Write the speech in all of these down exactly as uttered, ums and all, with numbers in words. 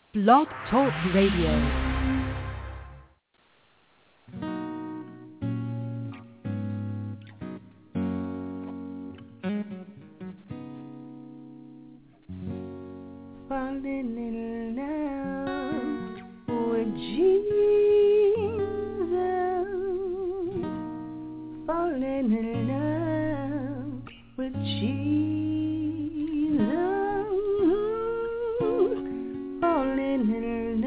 Blog Talk Radio. Falling in love with Jesus, falling in love with Jesus, falling in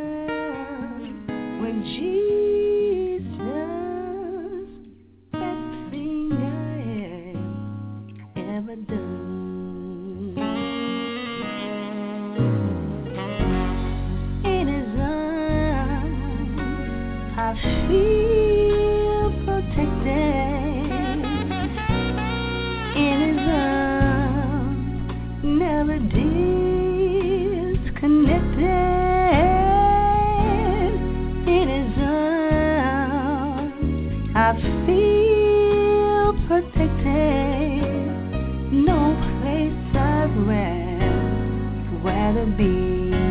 love with Jesus, best thing I have ever done. I feel protected in His arms, never disconnected in His arms. I feel protected, no place I'd rather be.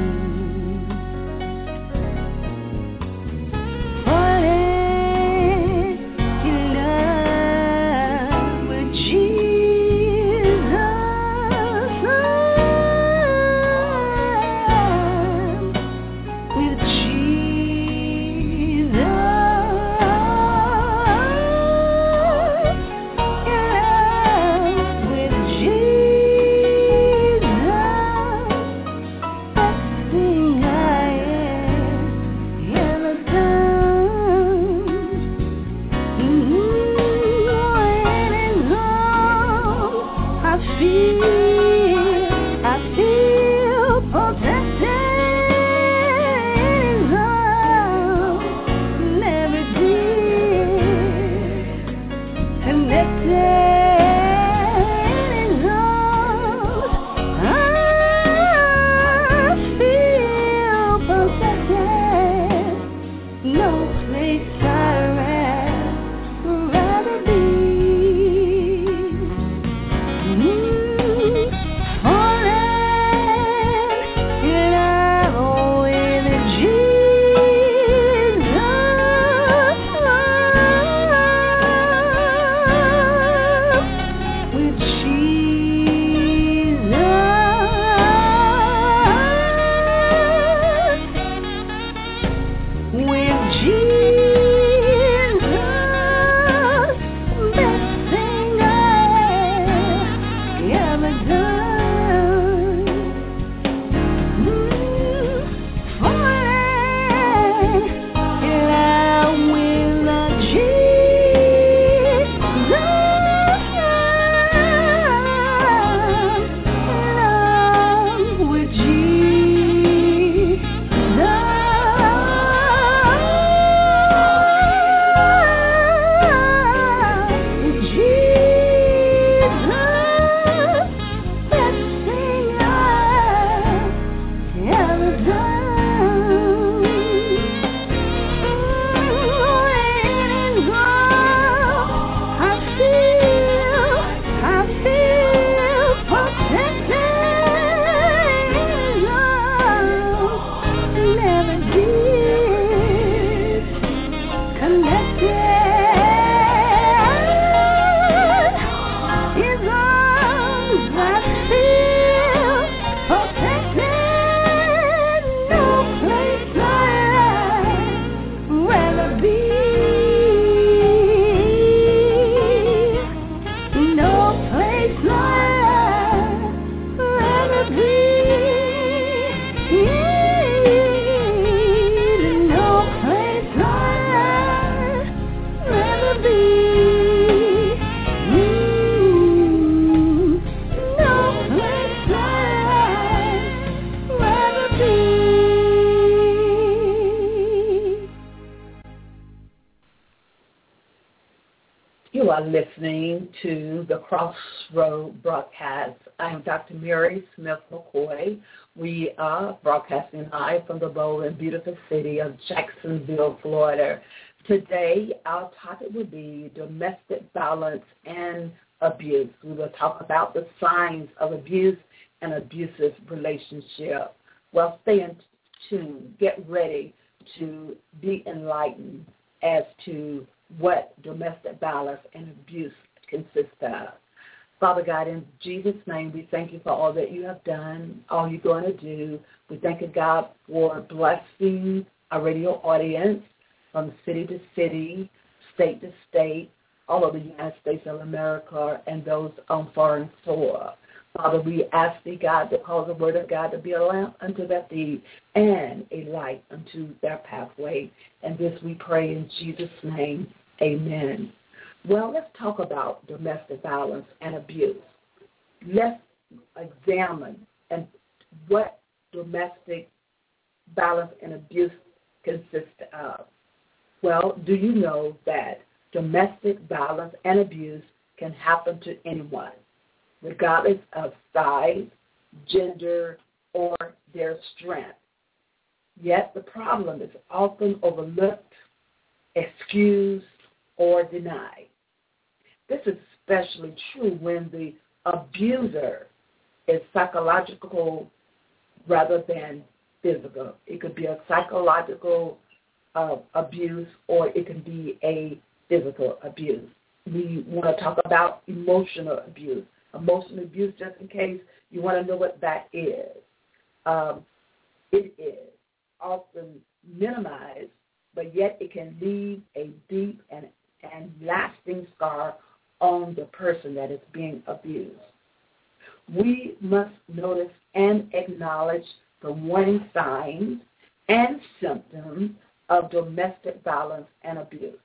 Listening to the Crossroad broadcast. I am Doctor Mary Smith McCoy. We are broadcasting live from the bold and beautiful city of Jacksonville, Florida. Today, our topic will be domestic violence and abuse. We will talk about the signs of abuse and abusive relationship. Well, stay in, tuned, get ready to be enlightened as to what domestic violence and abuse consists of. Father God, in Jesus' name, we thank you for all that you have done, all you're going to do. We thank you, God, for blessing our radio audience from city to city, state to state, all over the United States of America, and those on foreign soil. Father, we ask thee, God, to cause the word of God to be a lamp unto their feet and a light unto their pathway. And this we pray in Jesus' name. Amen. Well, let's talk about domestic violence and abuse. Let's examine and what domestic violence and abuse consists of. Well, do you know that domestic violence and abuse can happen to anyone, regardless of size, gender, or their strength? Yet the problem is often overlooked, excused, or denied. This is especially true when the abuser is psychological rather than physical. It could be a psychological uh, abuse, or it can be a physical abuse. We want to talk about emotional abuse. Emotional abuse, just in case you want to know what that is. Um, it is often minimized, but yet it can leave a deep and, and lasting scar on the person that is being abused. We must notice and acknowledge the warning signs and symptoms of domestic violence and abuse.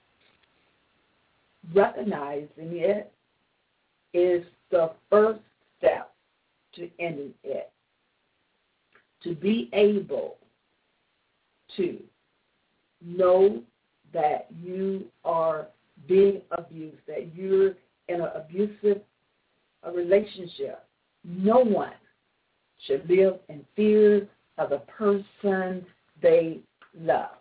Recognizing it is the first step to ending it. To be able to know that you are being abused, that you're in an abusive a relationship. No one should live in fear of the person they love.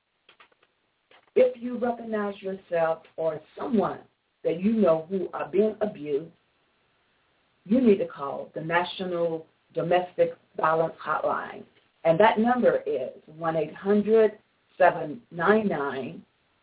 If you recognize yourself or someone that you know who are being abused, you need to call the National Domestic Violence Hotline. And that number is one eight hundred seven nine nine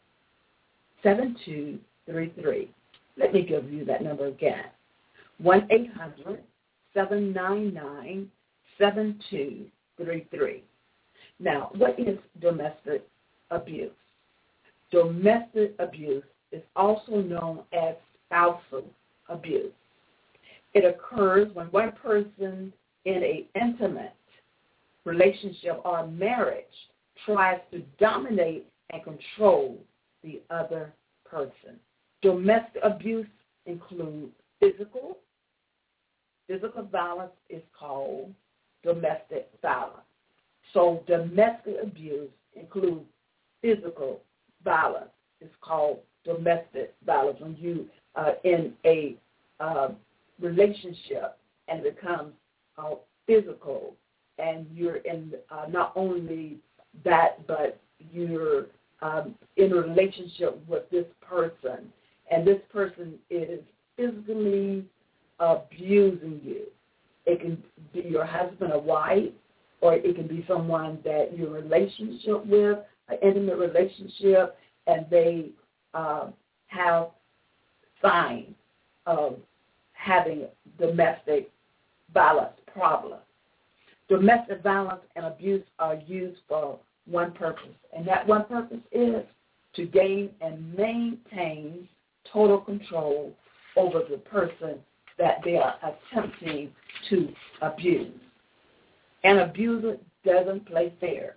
seven two three three. Let me give you that number again. one eight hundred seven nine nine seven two three three. Now, what is domestic abuse? Domestic abuse is also known as spousal abuse. It occurs when one person in an intimate relationship or marriage tries to dominate and control the other person. Domestic abuse includes physical. Physical violence is called domestic violence. So domestic abuse includes physical violence. It's called domestic violence when you are in a uh, relationship and it becomes uh, physical, and you're in uh, not only that, but you're um, in a relationship with this person, and this person is physically abusing you. It can be your husband or wife, or it can be someone that you're in a relationship with, an intimate relationship, and they uh, have signs of having domestic violence problems. Domestic violence and abuse are used for one purpose, and that one purpose is to gain and maintain total control over the person that they are attempting to abuse. An abuser doesn't play fair.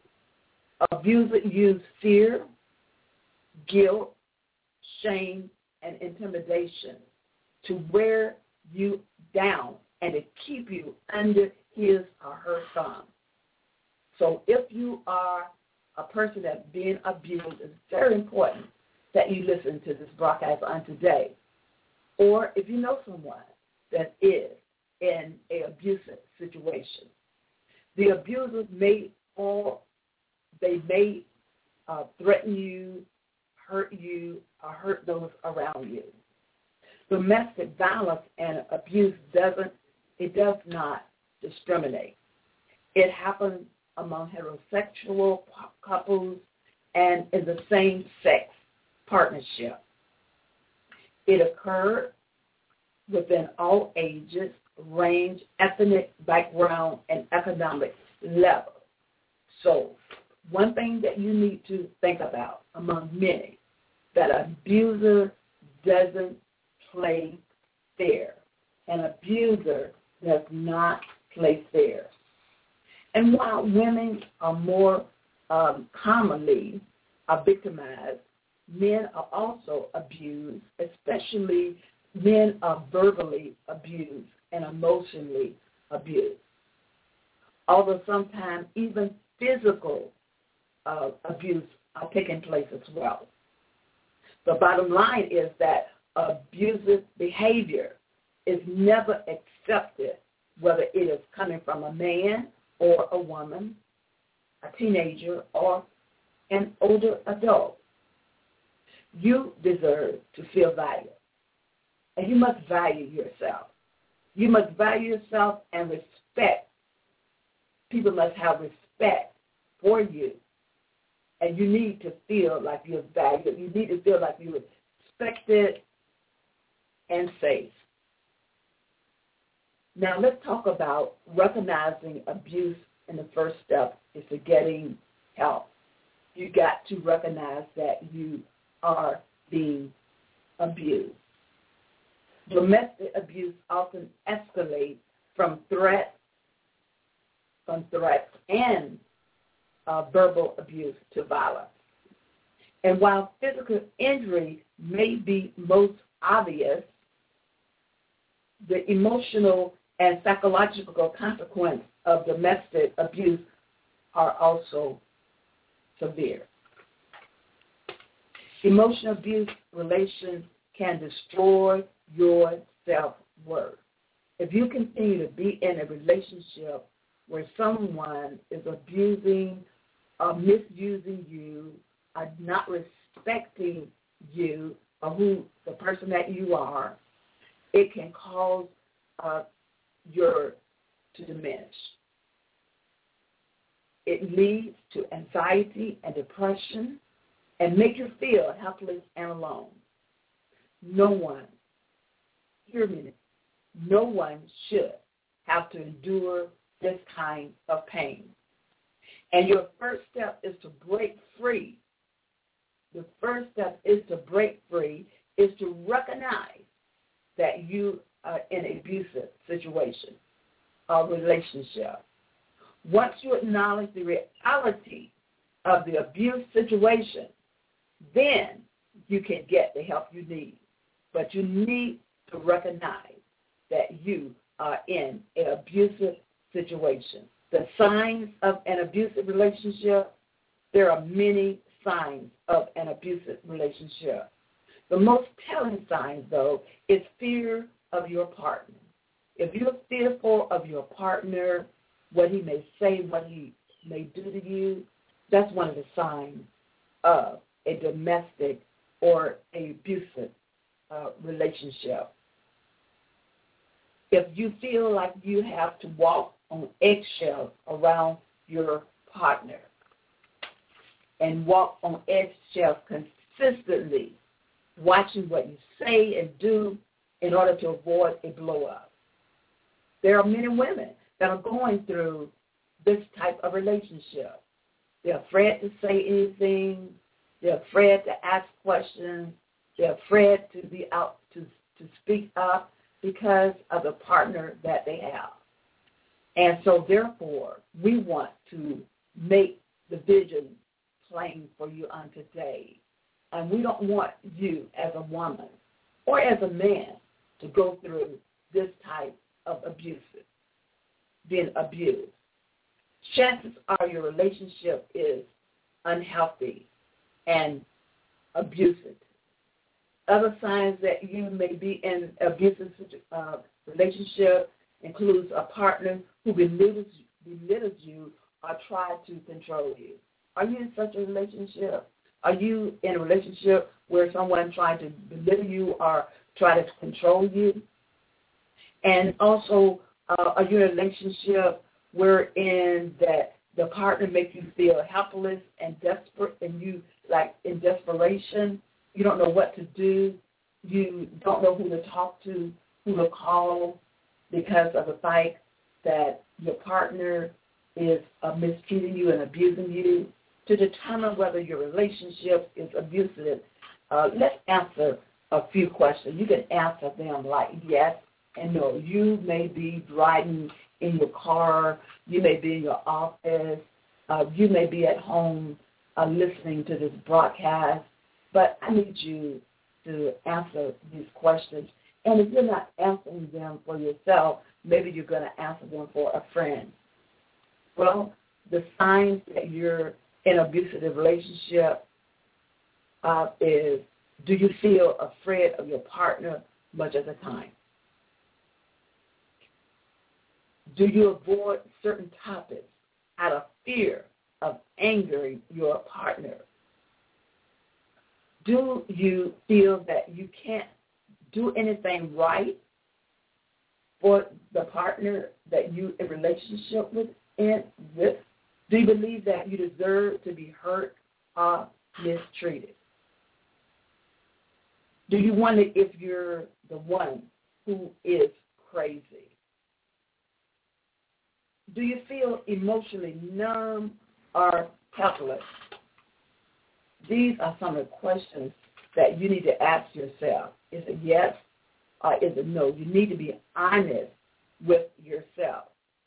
Abusers use fear, guilt, shame, and intimidation to wear you down and to keep you under his or her thumb. So if you are a person that's being abused, it's very important that you listen to this broadcast on today. Or if you know someone that is in an abusive situation, the abusers may or they may uh, threaten you, hurt you, or hurt those around you. Domestic violence and abuse doesn't, it does not discriminate. It happens among heterosexual couples and in the same-sex partnership. It occurred within all ages, range, ethnic background, and economic level. So one thing that you need to think about among many, that an abuser doesn't play fair. An abuser does not play fair. And while women are more um, commonly are victimized, men are also abused, especially men are verbally abused and emotionally abused. Although sometimes even physical uh, abuse are taking place as well. The bottom line is that abusive behavior is never accepted, whether it is coming from a man or a woman, a teenager, or an older adult. You deserve to feel valued, and you must value yourself. You must value yourself and respect. People must have respect for you, and you need to feel like you're valued. You need to feel like you're respected and safe. Now let's talk about recognizing abuse, and the first step is to getting help. You got to recognize that you are being abused. Domestic abuse often escalates from threats, from threats and uh, verbal abuse to violence. And while physical injury may be most obvious, the emotional and psychological consequences of domestic abuse are also severe. Emotional abuse relations can destroy your self-worth. If you continue to be in a relationship where someone is abusing or misusing you, or not respecting you or who the person that you are, it can cause uh, your to diminish. It leads to anxiety and depression and make you feel helpless and alone. No one, hear me, no one should have to endure this kind of pain. And your first step is to break free. The first step is to break free, is to recognize that you are in an abusive situation or relationship. Once you acknowledge the reality of the abuse situation, then you can get the help you need. But you need to recognize that you are in an abusive situation. The signs of an abusive relationship, there are many signs of an abusive relationship. The most telling sign, though, is fear of your partner. If you're fearful of your partner, what he may say, what he may do to you, that's one of the signs of a domestic or an abusive uh, relationship. If you feel like you have to walk on eggshells around your partner and walk on eggshells consistently, watching what you say and do in order to avoid a blow-up. There are many women that are going through this type of relationship. They're afraid to say anything. They're afraid to ask questions. They're afraid to be out to, to speak up because of the partner that they have. And so, therefore, we want to make the vision plain for you on today. And we don't want you as a woman or as a man to go through this type of abuse, being abused. Chances are your relationship is unhealthy and abusive. Other signs that you may be in abusive uh, relationship includes a partner who belittles, belittles you or tries to control you. Are you in such a relationship? Are you in a relationship where someone tries to belittle you or try to control you? And also, uh, are you in a relationship wherein that the partner make you feel helpless and desperate, and you, like, in desperation, you don't know what to do. You don't know who to talk to, who to call, because of the fact that your partner is uh, mistreating you and abusing you. To determine whether your relationship is abusive, uh, let's answer a few questions. You can answer them like yes and no. You may be riding in your car. You may be in your office. Uh, you may be at home uh, listening to this broadcast. But I need you to answer these questions. And if you're not answering them for yourself, maybe you're going to answer them for a friend. Well, the signs that you're in an abusive relationship uh, is, do you feel afraid of your partner much of the time? Do you avoid certain topics out of fear of angering your partner? Do you feel that you can't do anything right for the partner that you in relationship with? In with? Do you believe that you deserve to be hurt or mistreated? Do you wonder if you're the one who is crazy? Do you feel emotionally numb or helpless? These are some of the questions that you need to ask yourself. Is it yes or is it no? You need to be honest with yourself.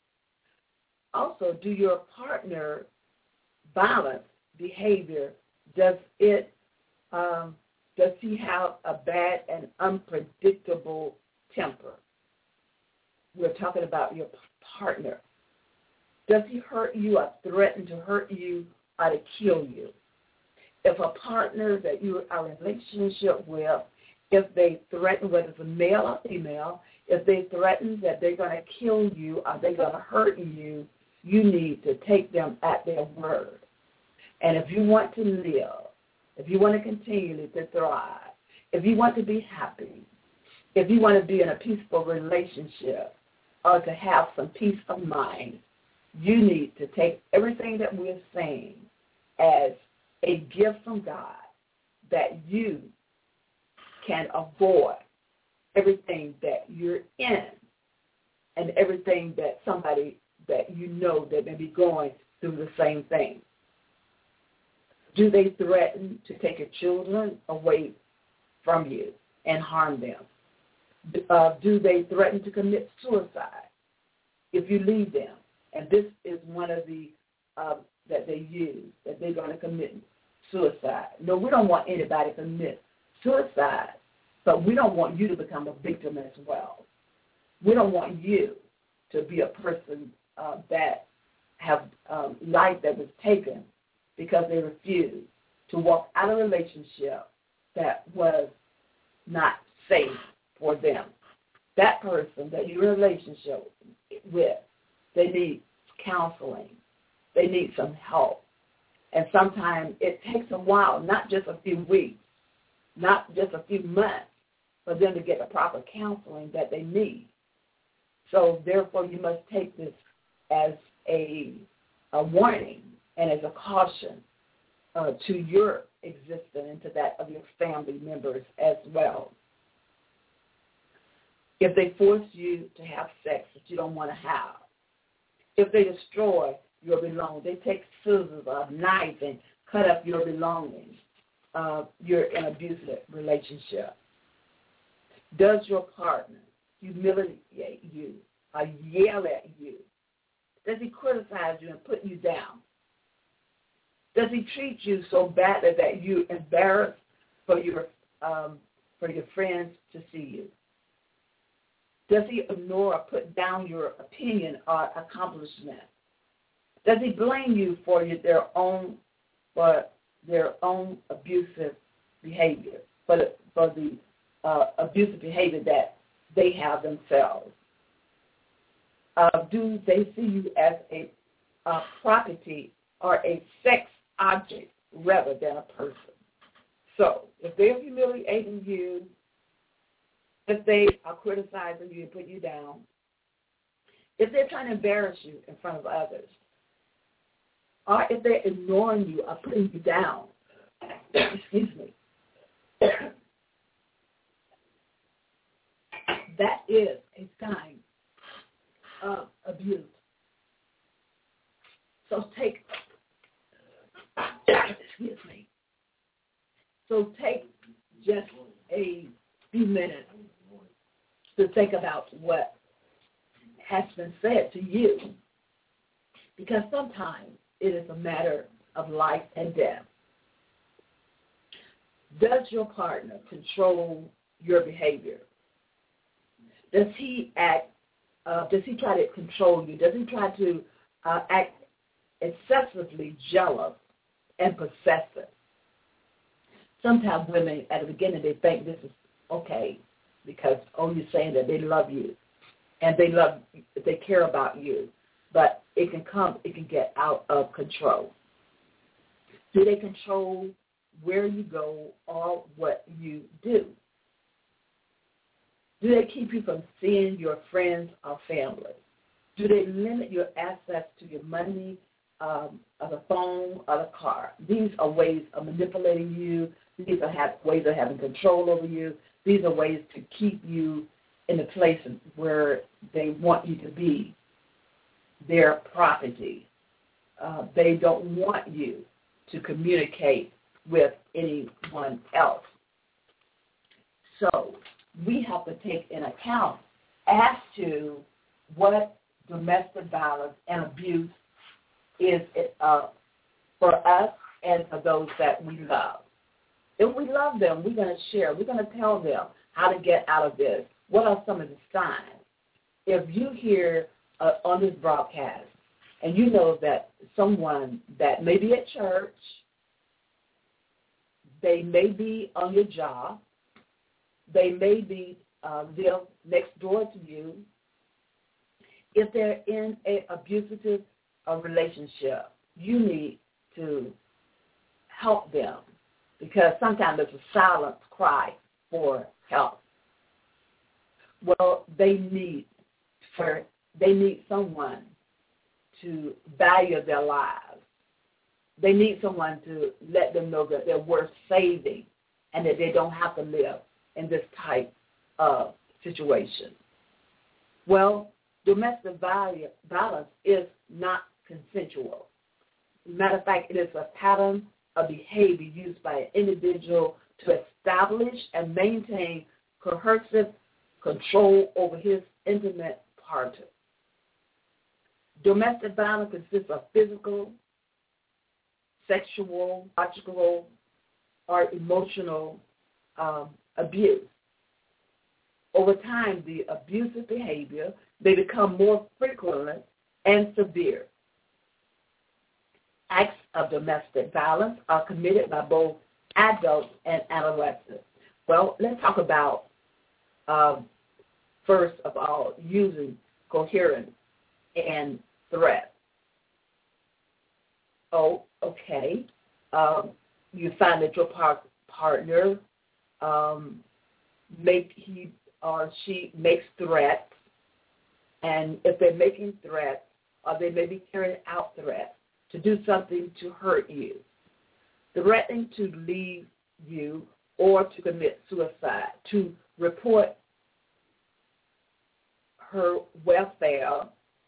Also, do your partner violent behavior, does it, um, does he have a bad and unpredictable temper? We're talking about your partner. Does he hurt you or threaten to hurt you or to kill you? If a partner that you are in a relationship with, if they threaten, whether it's a male or female, if they threaten that they're going to kill you or they're going to hurt you, you need to take them at their word. And if you want to live, if you want to continue to thrive, if you want to be happy, if you want to be in a peaceful relationship or to have some peace of mind, you need to take everything that we're saying as a gift from God that you can avoid everything that you're in and everything that somebody that you know that may be going through the same thing. Do they threaten to take your children away from you and harm them? Uh, do they threaten to commit suicide if you leave them? And this is one of the uh, that they use, that they're going to commit suicide. No, we don't want anybody to commit suicide, but we don't want you to become a victim as well. We don't want you to be a person uh, that have um, life that was taken because they refused to walk out of a relationship that was not safe for them. That person that you're in a relationship with, they need counseling. They need some help. And sometimes it takes a while, not just a few weeks, not just a few months, for them to get the proper counseling that they need. So therefore, you must take this as a, a warning and as a caution uh, to your existence and to that of your family members as well. If they force you to have sex that you don't want to have, if they destroy your belongings, they take scissors or knives and cut up your belongings, uh, you're in an abusive relationship. Does your partner humiliate you or yell at you? Does he criticize you and put you down? Does he treat you so badly that you're embarrassed for your um, for your friends to see you? Does he ignore or put down your opinion or accomplishment? Does he blame you for your, their own for their own abusive behavior, for the, for the uh, abusive behavior that they have themselves? Uh, do they see you as a, a property or a sex object rather than a person? So if they're humiliating you, if they are criticizing you and putting you down, if they're trying to embarrass you in front of others, or if they're ignoring you or putting you down. Excuse me. That is a sign of abuse. So take, excuse me. So take just a few minutes to think about what has been said to you, because sometimes it is a matter of life and death. Does your partner control your behavior? Does he act, uh, does he try to control you? Does he try to uh, act excessively jealous and possessive? Sometimes women, at the beginning, they think this is okay because, oh, you're saying that they love you and they love, they care about you. But it can come, it can get out of control. Do they control where you go or what you do? Do they keep you from seeing your friends or family? Do they limit your access to your money, um, or the phone, or the car? These are ways of manipulating you. These are have, ways of having control over you. These are ways to keep you in the place where they want you to be, their property. Uh, they don't want you to communicate with anyone else. So we have to take in account as to what domestic violence and abuse is uh, for us and for those that we love. If we love them, we're going to share. We're going to tell them how to get out of this. What are some of the signs? If you hear uh, on this broadcast and you know that someone that may be at church, they may be on your job, they may be uh, live next door to you, if they're in an abusive uh, relationship, you need to help them, because sometimes there's a silent cry for help. Well, they need for they need someone to value their lives. They need someone to let them know that they're worth saving and that they don't have to live in this type of situation. Well, domestic violence is not consensual. Matter of fact, it is a pattern of behavior used by an individual to establish and maintain coercive control over his intimate partner. Domestic violence consists of physical, sexual, logical, or emotional um, abuse. Over time, the abusive behavior may become more frequent and severe. Acts of domestic violence are committed by both adults and adolescents. Well, let's talk about, um, first of all, using coherence and threat. Oh, okay. Um, you find that your par- partner um, make he or she makes threats, and if they're making threats, or they may be carrying out threats to do something to hurt you, threatening to leave you or to commit suicide, to report her welfare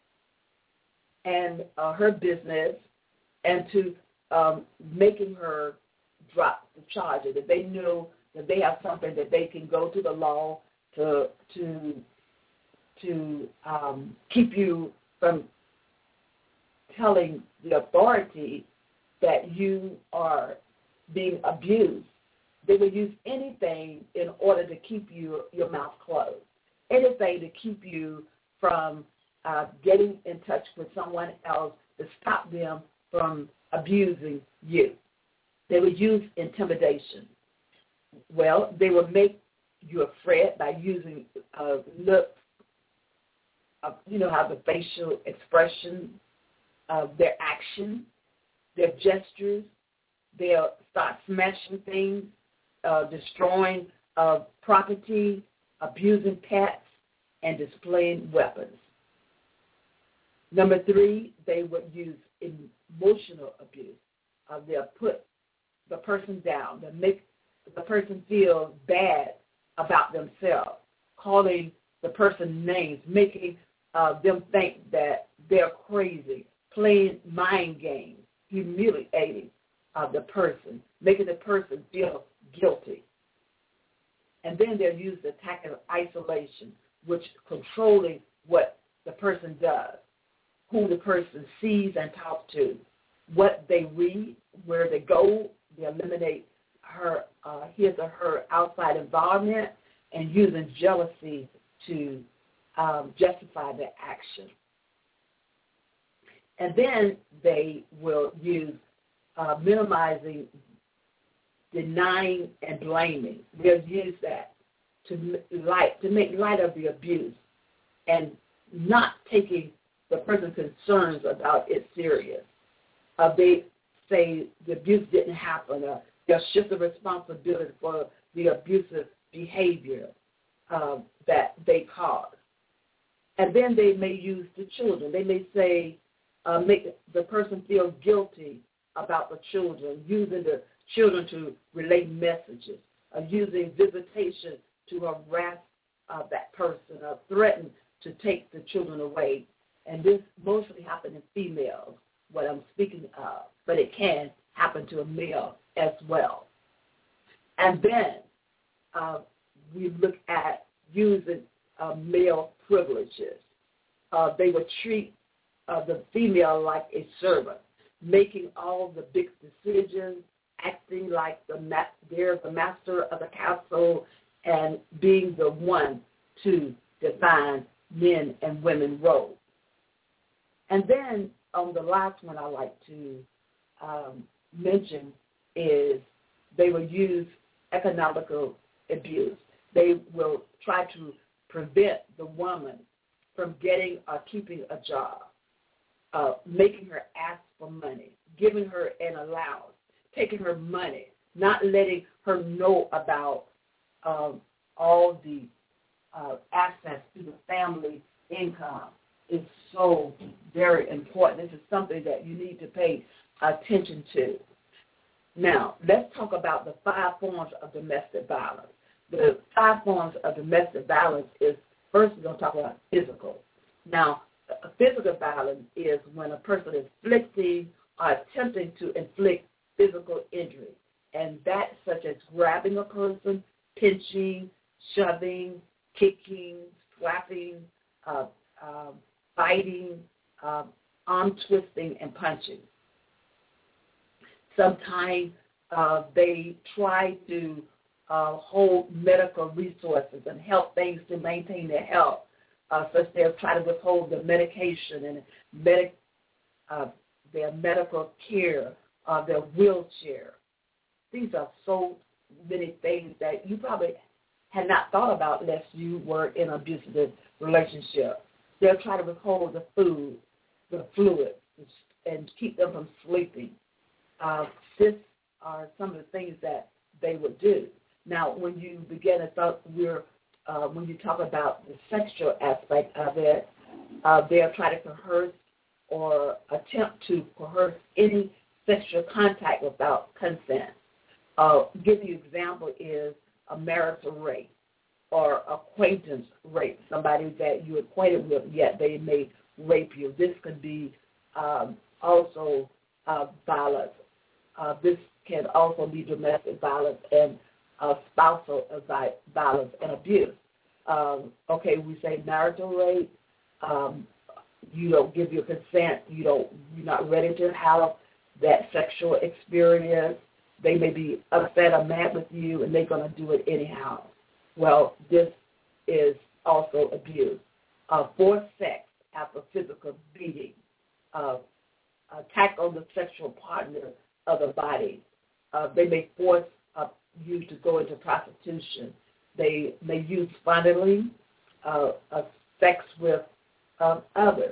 and uh, her business, and to um, making her drop the charges. If they know that they have something that they can go to the law to to to um, keep you from telling the authority that you are being abused, they will use anything in order to keep you your mouth closed, anything to keep you from uh, getting in touch with someone else to stop them from abusing you. They will use intimidation. Well, they will make you afraid by using uh, looks, uh, you know, how the facial expression of their action, their gestures. They'll start smashing things, uh, destroying uh, property, abusing pets, and displaying weapons. Number three, they would use emotional abuse. Uh, they'll put the person down. They'll make the person feel bad about themselves, calling the person names, making uh, them think that they're crazy, playing mind games, humiliating uh, the person, making the person feel guilty. And then they'll use the tactic of isolation, which controlling what the person does, who the person sees and talks to, what they read, where they go. They eliminate her, uh, his or her outside environment, and using jealousy to um, justify their action. And then they will use uh, minimizing, denying, and blaming. They'll use that to light to make light of the abuse and not taking the person's concerns about it serious. Uh, they say the abuse didn't happen, or they'll shift the responsibility for the abusive behavior uh, that they caused. And then they may use the children. They may say, uh, make the person feel guilty about the children, using the children to relay messages, uh, using visitation to harass uh, that person, or threaten to take the children away. And this mostly happens in females, what I'm speaking of, but it can happen to a male as well. And then uh, we look at using uh, male privileges. Uh, they would treat uh, the female like a servant, making all the big decisions, acting like the ma- they're the master of the castle, and being the one to define men and women roles. And then on um, the last one I like to um, mention is they will use economical abuse. They will try to prevent the woman from getting or keeping a job, uh, making her ask for money, giving her an allowance, taking her money, not letting her know about um, all the uh, access to the family income is so very important. This is something that you need to pay attention to. Now, let's talk about the five forms of domestic violence. The five forms of domestic violence is, first we're going to talk about physical. Now, physical violence is when a person is inflicting or attempting to inflict physical injury, and that's such as grabbing a person, pinching, shoving, kicking, slapping, uh, uh, biting, uh, arm twisting, and punching. Sometimes uh, they try to uh, hold medical resources and help things to maintain their health, uh, such they'll try to withhold the medication and medic, uh, their medical care, uh, their wheelchair. These are so many things that you probably had not thought about unless you were in an abusive relationship. They'll try to withhold the food, the fluid, and keep them from sleeping. Uh, this are some of the things that they would do. Now, when you begin to talk, we're, uh, when you talk about the sexual aspect of it, uh, they'll try to coerce or attempt to coerce any sexual contact without consent. Uh, give you an example is a marital rape or acquaintance rape, somebody that you're acquainted with, yet they may rape you. This could be um, also uh, violence. Uh, this can also be domestic violence and uh, spousal violence and abuse. Um, okay, we say marital rape. Um, you don't give your consent. You don't. You're not ready to have that sexual experience. They may be upset or mad with you, and they're going to do it anyhow. Well, this is also abuse. Uh, forced sex after physical beating, uh, attack on the sexual partner of the body. Uh, they may force uh, you to go into prostitution. They may use fondling, uh, uh, sex with uh, others.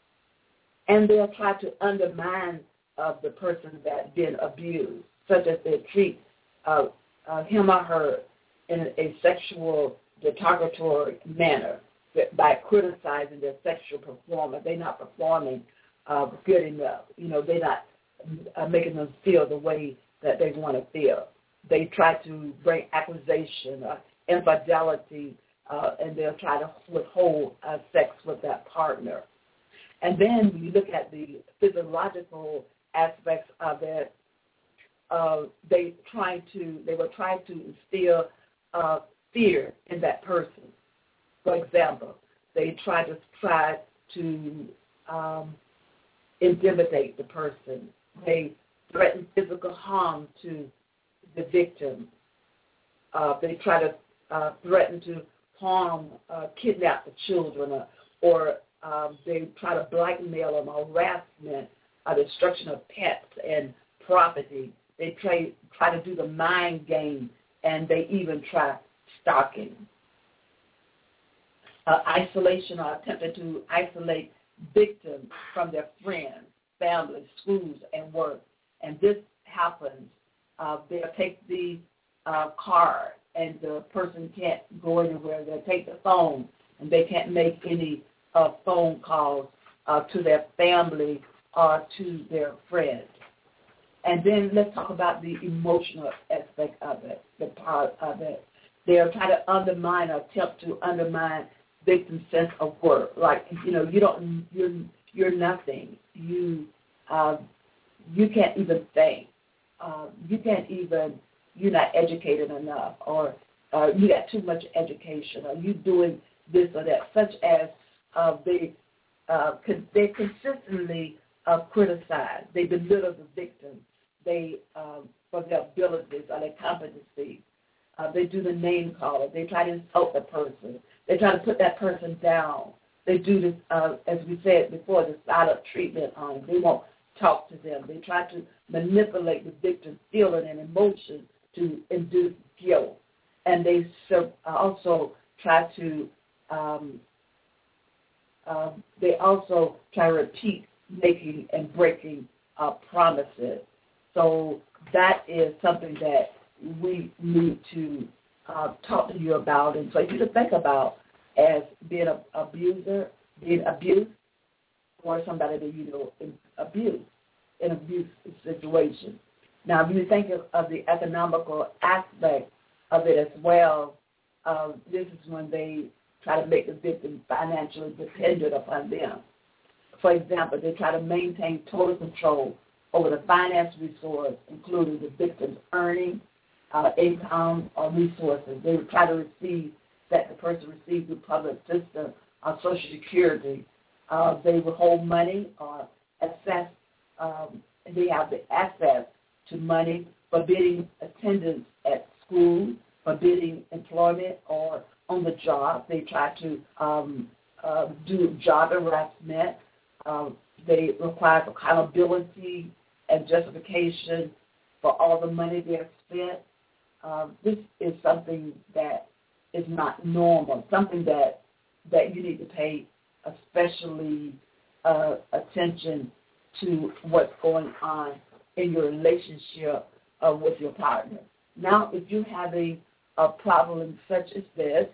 And they'll try to undermine uh, the person that's been abused, such as they treat uh, uh, him or her in a sexual derogatory manner by criticizing their sexual performance. They're not performing uh, good enough. You know, they're not uh, making them feel the way that they want to feel. They try to bring accusation, uh, infidelity, uh, and they'll try to withhold uh, sex with that partner. And then when you look at the physiological aspects of it, uh, they trying to they were trying to instill uh, fear in that person. For example, they try to try to um, intimidate the person. They threaten physical harm to the victim. Uh, they try to uh, threaten to harm, uh, kidnap the children, uh, or um, they try to blackmail them, harassment, uh, destruction of pets and property. They try, try to do the mind game, and they even try stalking. Uh, isolation or attempting to isolate victims from their friends, families, schools, and work. And this happens. Uh, they'll take the uh, card, and the person can't go anywhere. They'll take the phone, and they can't make any uh, phone calls uh, to their family or to their friends. And then let's talk about the emotional aspect of it, the part of it. They'll try to undermine or attempt to undermine victim's sense of worth. Like, you know, you don't, you're, you're nothing. You, uh, you can't even think. Uh, you can't even, you're not educated enough, or uh, you got too much education, or you doing this or that, such as uh, they, uh, con- they consistently uh, criticize. They belittle the victim. They, um, for their abilities or their competency. Uh, they do the name calling. They try to insult the person. They try to put that person down. They do this, uh, as we said before, the silent treatment on them. They won't talk to them. They try to manipulate the victim's feeling and emotion to induce guilt. And they also try to, um, uh, they also try to repeat making and breaking uh, promises. So that is something that we need to uh, talk to you about, and so you to think about as being an abuser, being abused, or somebody that you know abuse in an abuse situation. Now, if you think of, of the economical aspect of it as well, uh, this is when they try to make the victim financially dependent upon them. For example, they try to maintain total control over the finance resource, including the victim's earnings, uh, income, or resources. They would try to receive that the person receives through public system or Social Security. Uh, they would hold money or access. Um, they have the access to money, forbidding attendance at school, forbidding employment or on the job. They try to um, uh, do job harassment. Uh, they require accountability and justification for all the money they have spent. Uh, this is something that is not normal, something that that you need to pay especially uh, attention to what's going on in your relationship uh, with your partner. Now, if you're having a problem such as this,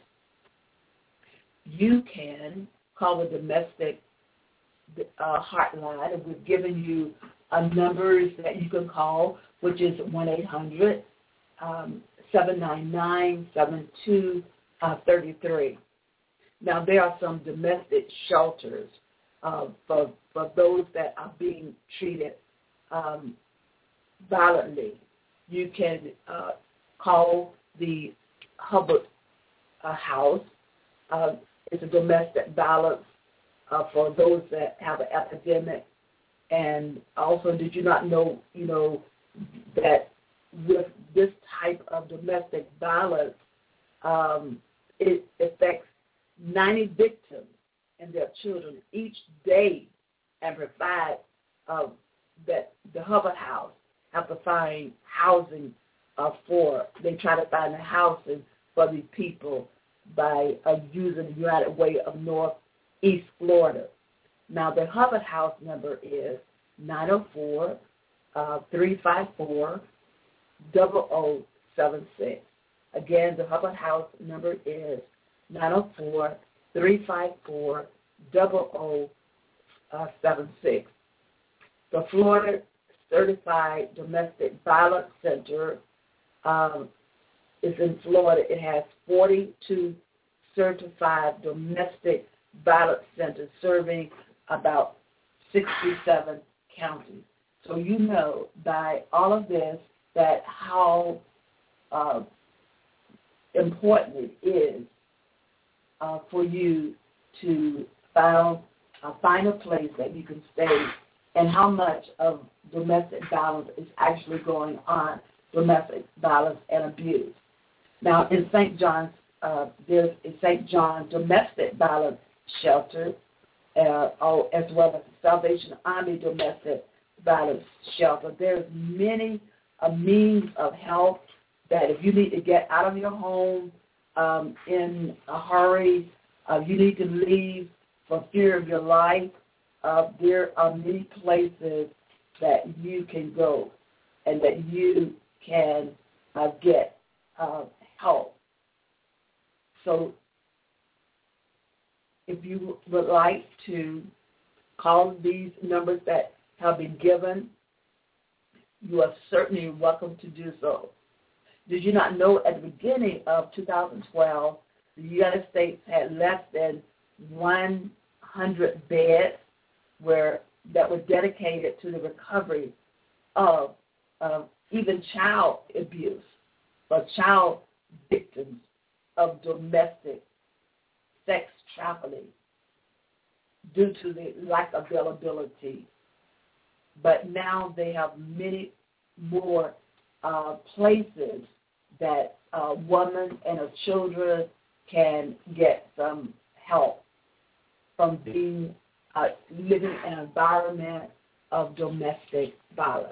you can call the domestic uh, hotline, and we've given you uh, numbers that you can call, which is one eight hundred seven nine nine seven two three three. Now, there are some domestic shelters uh, for, for those that are being treated um, violently. You can uh, call the Hubbard uh, House. Uh, it's a domestic violence uh, for those that have an epidemic. And also, did you not know, you know, that with this type of domestic violence, um, it affects ninety victims and their children each day, and provide uh, that the Hubbard House have to find housing uh, for. They try to find the housing for these people by uh, using the United Way of Northeast Florida. Now, the Hubbard House number is nine oh four, three five four, zero zero seven six. Again, the Hubbard House number is nine oh four, three five four, zero zero seven six. The Florida certified domestic violence center. Um, it's in Florida. It has forty-two certified domestic violence centers serving about sixty-seven counties. So you know by all of this that how uh, important it is uh, for you to find, uh, find a place that you can stay, and how much of domestic violence is actually going on, domestic violence and abuse. Now, in Saint John's, uh, there's a Saint John domestic violence shelter, uh, as well as the Salvation Army domestic violence shelter. There's many uh, means of help that if you need to get out of your home um, in a hurry, uh, you need to leave for fear of your life, uh, there are many places that you can go and that you can uh, get uh, help. So if you would like to call these numbers that have been given, you are certainly welcome to do so. Did you not know at the beginning of two thousand twelve, the United States had less than one hundred beds where that were dedicated to the recovery of uh, even child abuse or child victims of domestic sex trafficking due to the lack of availability. But now they have many more uh, places that uh, women and her children can get some help from being uh, living in an environment of domestic violence.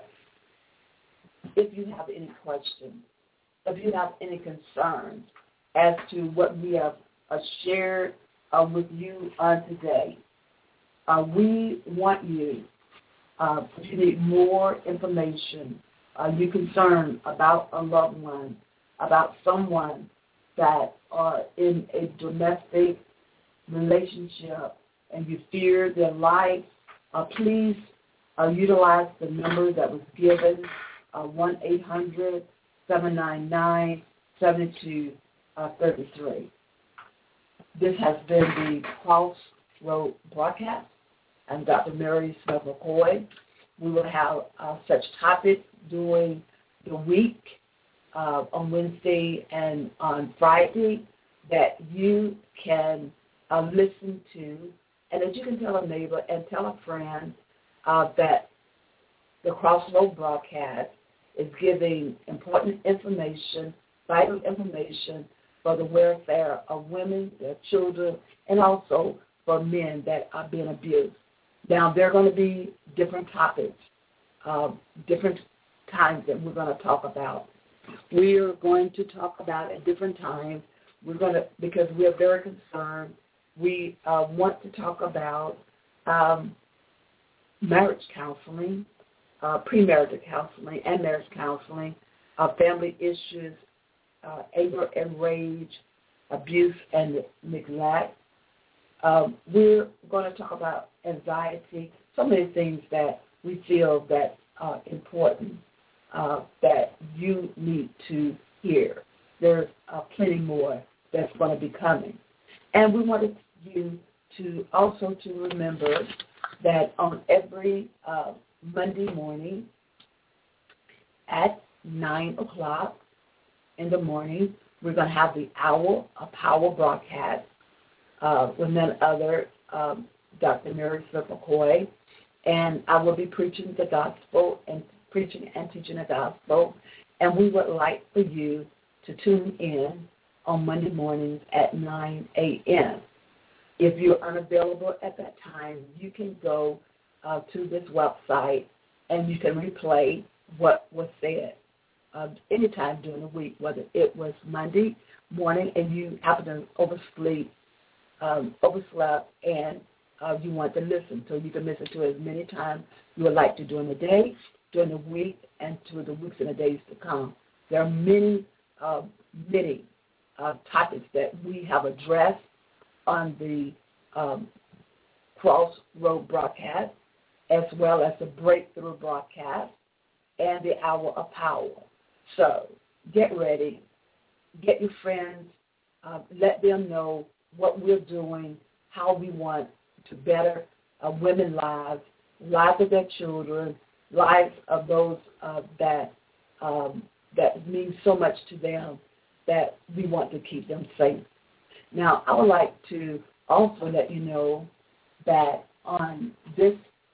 If you have any questions, if you have any concerns as to what we have uh, shared uh, with you on today, uh, we want you, uh, if you need more information, uh, you're concerned about a loved one, about someone that are in a domestic relationship and you fear their life, uh, please uh, utilize the number that was given, uh, one eight hundred, seven nine nine, seven two three three. This has been the Crossroad broadcast. I'm Doctor Mary Smith McCoy. We will have uh, such topics during the week uh, on Wednesday and on Friday that you can uh, listen to, and that you can tell a neighbor and tell a friend uh, that the Crossroad broadcast is giving important information, vital information for the welfare of women, their children, and also for men that are being abused. Now, there are going to be different topics, uh, different times that we're going to talk about. We are going to talk about at different times. We're going to, because we are very concerned, we uh, want to talk about um, marriage counseling, uh, premarital counseling, and marriage counseling, uh, family issues, uh, anger and rage, abuse and neglect. Um, we're going to talk about anxiety, so many things that we feel that are important uh, that you need to hear. There's uh, plenty more that's going to be coming. And we wanted you to also to remember that on every uh, Monday morning at nine o'clock in the morning, we're going to have the Hour of Power broadcast uh, with none other um, Doctor Mary Smith McCoy, and I will be preaching the gospel and preaching and teaching the gospel, and we would like for you to tune in on Monday mornings at nine a.m. If you're unavailable at that time, you can go uh, to this website and you can replay what was said uh, anytime during the week, whether it was Monday morning and you happen to oversleep, um, overslept, and uh, you want to listen. So you can listen to it as many times you would like to during the day, during the week, and to the weeks and the days to come. There are many, uh, many uh, topics that we have addressed on the um, Crossroad broadcast, as well as the Breakthrough broadcast. and the hour of power. So get ready. Get your friends. Uh, let them know what we're doing, how we want to better uh, women's lives, lives of their children, lives of those uh, that um, that mean so much to them that we want to keep them safe. Now, I would like to also let you know that on this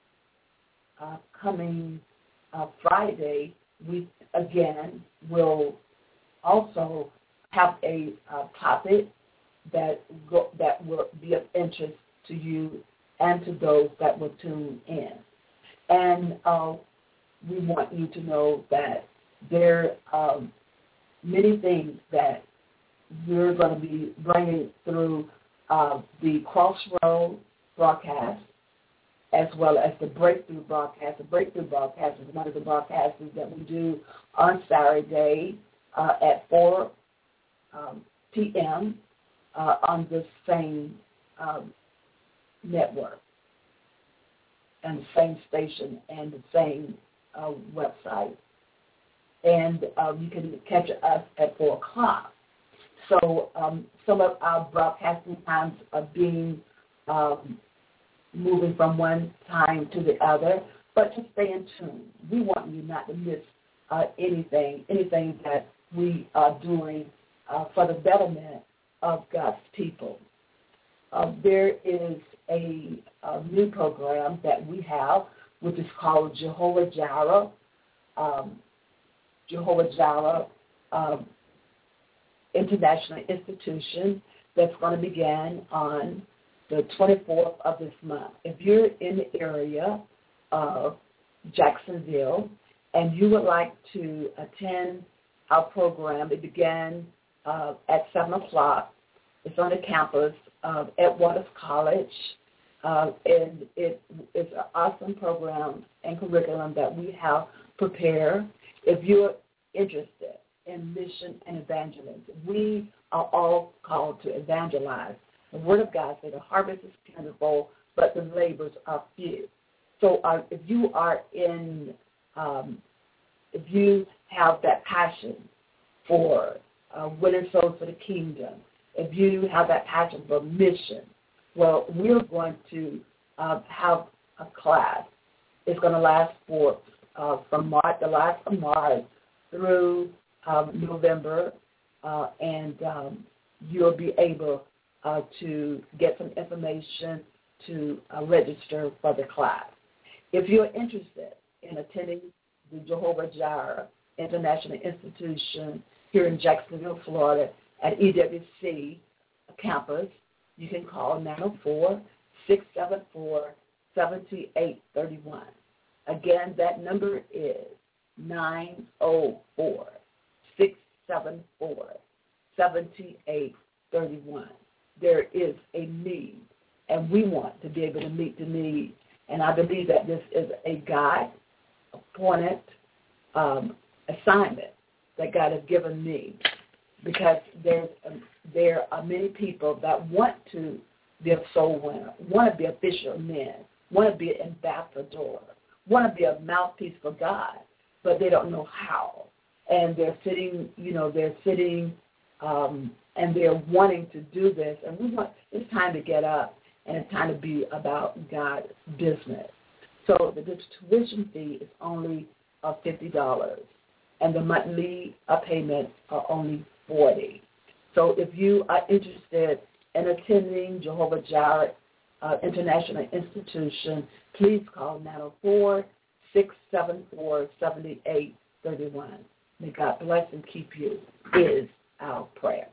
uh, coming uh, Friday, we again will also have a uh, topic that go, that will be of interest to you and to those that will tune in. And uh, we want you to know that there are um, many things that we're going to be bringing through uh, the Crossroad broadcast as well as the Breakthrough broadcast. The Breakthrough broadcast is one of the broadcasts that we do on Saturday uh, at four um, p.m. Uh, on the same um, network and the same station and the same uh, website. And uh, you can catch us at four o'clock. So um, some of our broadcasting times are being um, moving from one time to the other, but just stay in tune. We want you not to miss uh, anything, anything that we are doing uh, for the betterment of God's people. Uh, there is a, a new program that we have, which is called Jehovah Jireh. Um, Jehovah Jireh um, International Institution that's going to begin on the twenty-fourth of this month. If you're in the area of Jacksonville and you would like to attend our program, it began uh, at seven o'clock. It's on the campus of Edward's College, uh, and it is an awesome program and curriculum that we have prepared. If you're interested in mission and evangelism, we are all called to evangelize. The Word of God says the harvest is plentiful, but the labors are few. So uh, if you are in, um, if you have that passion for uh, winning souls for the kingdom, if you have that passion for mission, well, we're going to uh, have a class. It's going to last for uh, from March, the last of March through um, November, uh, and um, you'll be able uh, to get some information to uh, register for the class. If you're interested in attending the Jehovah Jireh International Institution here in Jacksonville, Florida, at E W C campus, you can call nine oh four, six seven four, seven eight three one. Again, that number is nine oh four, six seven four, seven eight three one. There is a need, and we want to be able to meet the need. And I believe that this is a God-appointed um, assignment that God has given me, because there's um, there are many people that want to be a soul winner, want to be a fisherman, want to be an ambassador, want to be a mouthpiece for God, but they don't know how. And they're sitting, you know, they're sitting um, and they're wanting to do this. And we want, it's time to get up, and it's time to be about God's business. So the, the tuition fee is only uh, fifty dollars, and the monthly uh, payments are only forty dollars. So if you are interested in attending Jehovah Jireh uh, International Institution, please call nine oh four, six seven four, seven eight three one. May God bless and keep you is our prayer.